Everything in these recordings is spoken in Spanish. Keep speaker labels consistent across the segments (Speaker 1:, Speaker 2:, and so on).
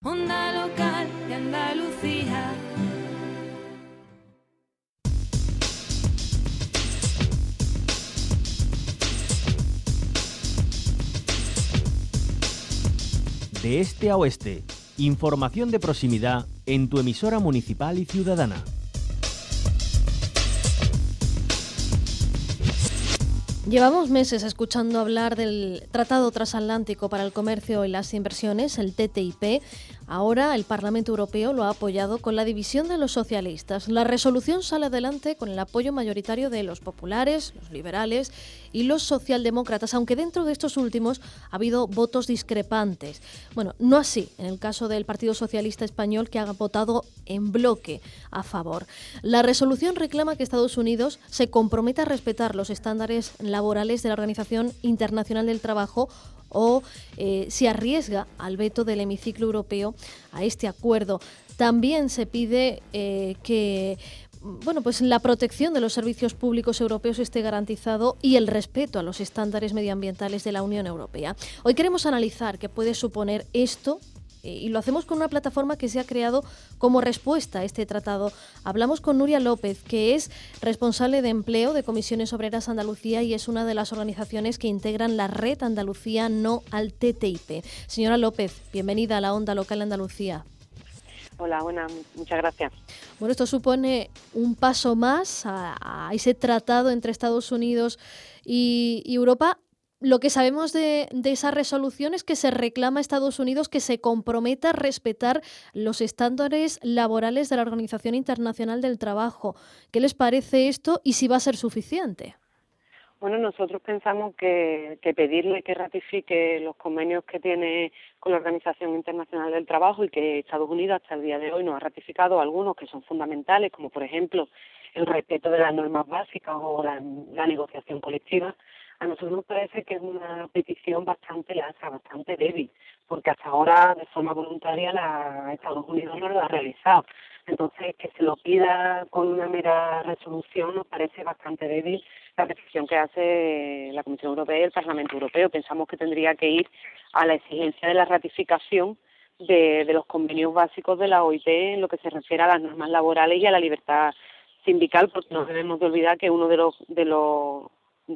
Speaker 1: Onda local de Andalucía.
Speaker 2: De este a oeste, información de proximidad en tu emisora municipal y ciudadana.
Speaker 3: Llevamos meses escuchando hablar del Tratado Transatlántico para el Comercio y las Inversiones, el TTIP. Ahora el Parlamento Europeo lo ha apoyado con la división de los socialistas. La resolución sale adelante con el apoyo mayoritario de los populares, los liberales y los socialdemócratas, aunque dentro de estos últimos ha habido votos discrepantes. Bueno, no así en el caso del Partido Socialista Español, que ha votado en bloque a favor. La resolución reclama que Estados Unidos se comprometa a respetar los estándares laborales de la Organización Internacional del Trabajo o se arriesga al veto del hemiciclo europeo a este acuerdo. También se pide que pues la protección de los servicios públicos europeos esté garantizado y el respeto a los estándares medioambientales de la Unión Europea. Hoy queremos analizar qué puede suponer esto y lo hacemos con una plataforma que se ha creado como respuesta a este tratado. Hablamos con Nuria López, que es responsable de empleo de Comisiones Obreras Andalucía y es una de las organizaciones que integran la red Andalucía No al TTIP. Señora López, bienvenida a la Onda Local Andalucía.
Speaker 4: Hola, buenas, muchas gracias.
Speaker 3: Bueno, esto supone un paso más a ese tratado entre Estados Unidos y Europa. Lo que sabemos de esa resolución es que se reclama a Estados Unidos que se comprometa a respetar los estándares laborales de la Organización Internacional del Trabajo. ¿Qué les parece esto y si va a ser suficiente?
Speaker 4: Bueno, nosotros pensamos que pedirle que ratifique los convenios que tiene con la Organización Internacional del Trabajo y que Estados Unidos hasta el día de hoy no ha ratificado algunos que son fundamentales, como por ejemplo el respeto de las normas básicas o la negociación colectiva, a nosotros nos parece que es una petición bastante laxa, bastante débil, porque hasta ahora de forma voluntaria Estados Unidos no lo ha realizado. Entonces, que se lo pida con una mera resolución nos parece bastante débil la petición que hace la Comisión Europea y el Parlamento Europeo. Pensamos que tendría que ir a la exigencia de la ratificación de los convenios básicos de la OIT en lo que se refiere a las normas laborales y a la libertad sindical, porque no debemos de olvidar que uno de los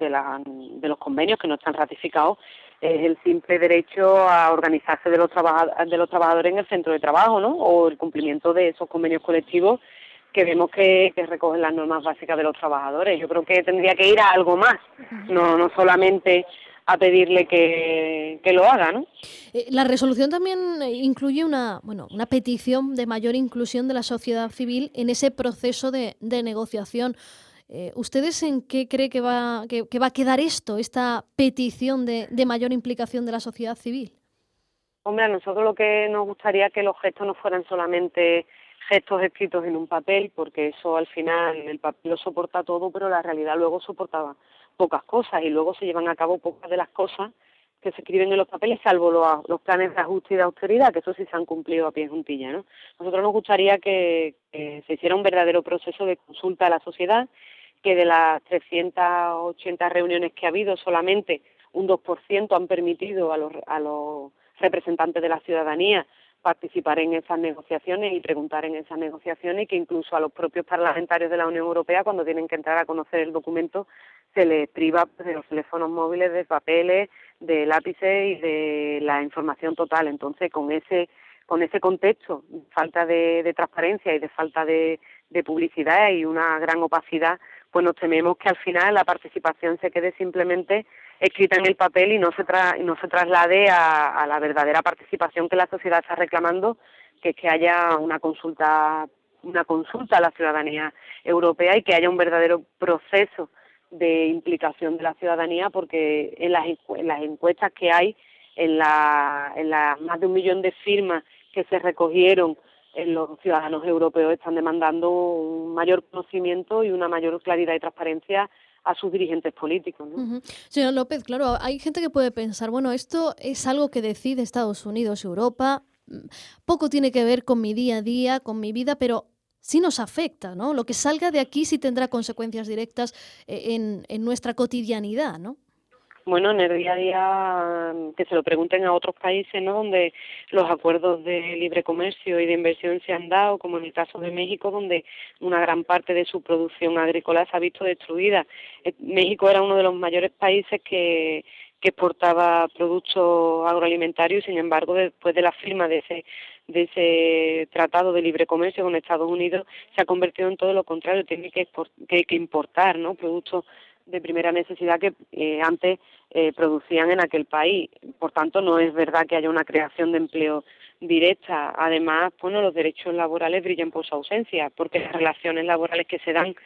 Speaker 4: convenios que no están ratificados es el simple derecho a organizarse de los trabajadores en el centro de trabajo, ¿no? O el cumplimiento de esos convenios colectivos que vemos que recogen las normas básicas de los trabajadores. Yo creo que tendría que ir a algo más, no solamente a pedirle que lo haga, ¿no?
Speaker 3: La resolución también incluye una petición de mayor inclusión de la sociedad civil en ese proceso de negociación. ¿Ustedes en qué cree que va a quedar esta petición de mayor implicación de la sociedad civil?
Speaker 4: Hombre, a nosotros lo que nos gustaría es que los gestos no fueran solamente gestos escritos en un papel, porque eso al final el papel lo soporta todo, pero la realidad luego soportaba pocas cosas y luego se llevan a cabo pocas de las cosas que se escriben en los papeles, salvo los planes de ajuste y de austeridad, que eso sí se han cumplido a pie juntillas, ¿no? Nosotros nos gustaría que se hiciera un verdadero proceso de consulta a la sociedad, que de las 380 reuniones que ha habido, solamente un 2% han permitido a los representantes de la ciudadanía participar en esas negociaciones y preguntar en esas negociaciones, y que incluso a los propios parlamentarios de la Unión Europea, cuando tienen que entrar a conocer el documento, se les priva de los teléfonos móviles, de papeles, de lápices y de la información total. Entonces, con ese contexto, falta de transparencia y de falta de publicidad y una gran opacidad, pues nos tememos que al final la participación se quede simplemente escrita en el papel y no se traslade a la verdadera participación que la sociedad está reclamando, que es que haya una consulta a la ciudadanía europea y que haya un verdadero proceso de implicación de la ciudadanía, porque en las encuestas que hay, en la más de 1 millón de firmas que se recogieron, los ciudadanos europeos están demandando un mayor conocimiento y una mayor claridad y transparencia a sus dirigentes políticos, ¿no?
Speaker 3: Uh-huh. Señora López, claro, hay gente que puede pensar, bueno, esto es algo que decide Estados Unidos, Europa, poco tiene que ver con mi día a día, con mi vida, pero sí nos afecta, ¿no? Lo que salga de aquí sí tendrá consecuencias directas en nuestra cotidianidad, ¿no?
Speaker 4: Bueno, en el día a día que se lo pregunten a otros países, ¿no? Donde los acuerdos de libre comercio y de inversión se han dado, como en el caso de México, donde una gran parte de su producción agrícola se ha visto destruida. México era uno de los mayores países que exportaba productos agroalimentarios y, sin embargo, después de la firma de ese tratado de libre comercio con Estados Unidos, se ha convertido en todo lo contrario, tiene que importar, ¿no? Productos de primera necesidad que antes producían en aquel país. Por tanto, no es verdad que haya una creación de empleo directa. Además, bueno, los derechos laborales brillan por su ausencia, porque las relaciones laborales que se dan,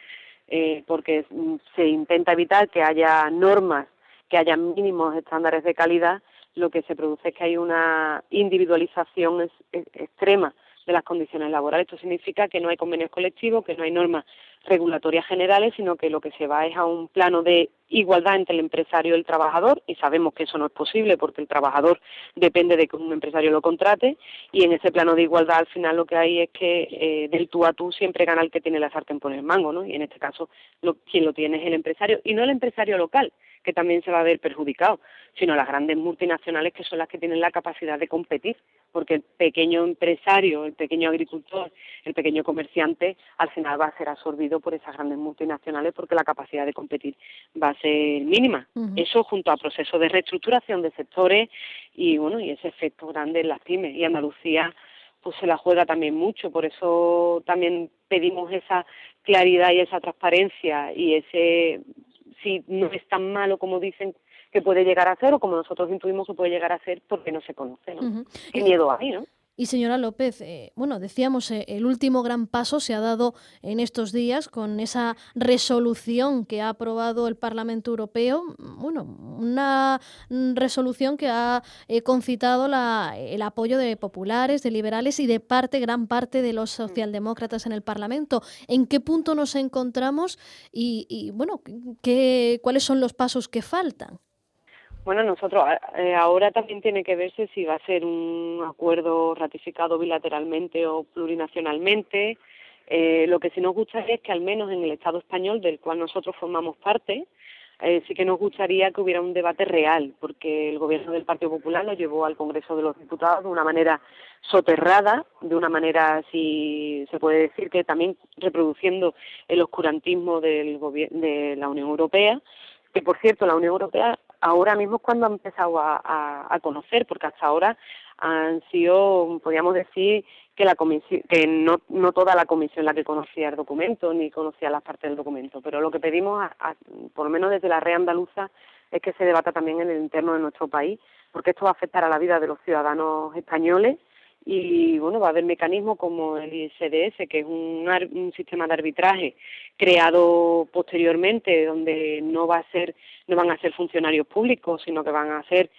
Speaker 4: porque se intenta evitar que haya normas, que haya mínimos estándares de calidad, lo que se produce es que hay una individualización extrema de las condiciones laborales. Esto significa que no hay convenios colectivos, que no hay normas regulatorias generales, sino que lo que se va es a un plano de igualdad entre el empresario y el trabajador, y sabemos que eso no es posible porque el trabajador depende de que un empresario lo contrate, y en ese plano de igualdad al final lo que hay es que del tú a tú siempre gana el que tiene la sartén por el mango, ¿no? Y en este caso quien lo tiene es el empresario, y no el empresario local, que también se va a ver perjudicado, sino las grandes multinacionales, que son las que tienen la capacidad de competir, porque el pequeño empresario, el pequeño agricultor, el pequeño comerciante, al final va a ser absorbido por esas grandes multinacionales porque la capacidad de competir va a ser mínima.
Speaker 3: Ujú.
Speaker 4: Eso junto a procesos de reestructuración de sectores y bueno, y ese efecto grande en las pymes. Y Andalucía pues se la juega también mucho, por eso también pedimos esa claridad y esa transparencia y ese, si no es tan malo como dicen que puede llegar a ser o como nosotros intuimos que puede llegar a ser, porque no se conoce, ¿no?
Speaker 3: Ujú.
Speaker 4: Qué miedo hay, ¿no?
Speaker 3: Y señora López, bueno, decíamos, el último gran paso se ha dado en estos días con esa resolución que ha aprobado el Parlamento Europeo, bueno, una resolución que ha concitado el apoyo de populares, de liberales y de gran parte de los socialdemócratas en el Parlamento. ¿En qué punto nos encontramos y bueno, cuáles son los pasos que faltan?
Speaker 4: Bueno, nosotros ahora también tiene que verse si va a ser un acuerdo ratificado bilateralmente o plurinacionalmente. Lo que sí nos gustaría es que al menos en el Estado español, del cual nosotros formamos parte, sí que nos gustaría que hubiera un debate real, porque el gobierno del Partido Popular lo llevó al Congreso de los Diputados de una manera soterrada, de una manera, si se puede decir, que también reproduciendo el oscurantismo de la Unión Europea, que por cierto la Unión Europea ahora mismo es cuando ha empezado a conocer, porque hasta ahora han sido, podríamos decir, que la comisión, que no toda la comisión la que conocía el documento ni conocía las partes del documento, pero lo que pedimos, por lo menos desde la red andaluza, es que se debata también en el interno de nuestro país, porque esto va a afectar a la vida de los ciudadanos españoles. Y bueno, va a haber mecanismos como el ISDS, que es un sistema de arbitraje creado posteriormente, donde no van a ser funcionarios públicos, sino que van a ser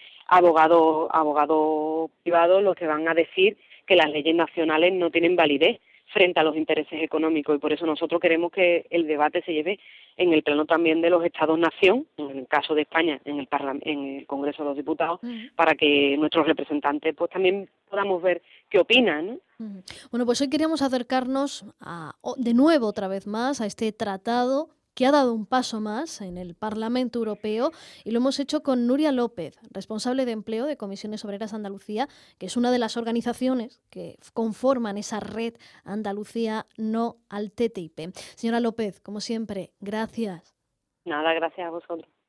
Speaker 4: abogados privados los que van a decir que las leyes nacionales no tienen validez frente a los intereses económicos, y por eso nosotros queremos que el debate se lleve en el plano también de los Estados-nación, en el caso de España, en el Congreso de los Diputados, para que nuestros representantes pues también podamos ver qué opinan, ¿no?
Speaker 3: Bueno, pues hoy queríamos acercarnos de nuevo, otra vez más, a este tratado que ha dado un paso más en el Parlamento Europeo, y lo hemos hecho con Nuria López, responsable de empleo de Comisiones Obreras Andalucía, que es una de las organizaciones que conforman esa red Andalucía No al TTIP. Señora López, como siempre, gracias.
Speaker 4: Nada, gracias a vosotros.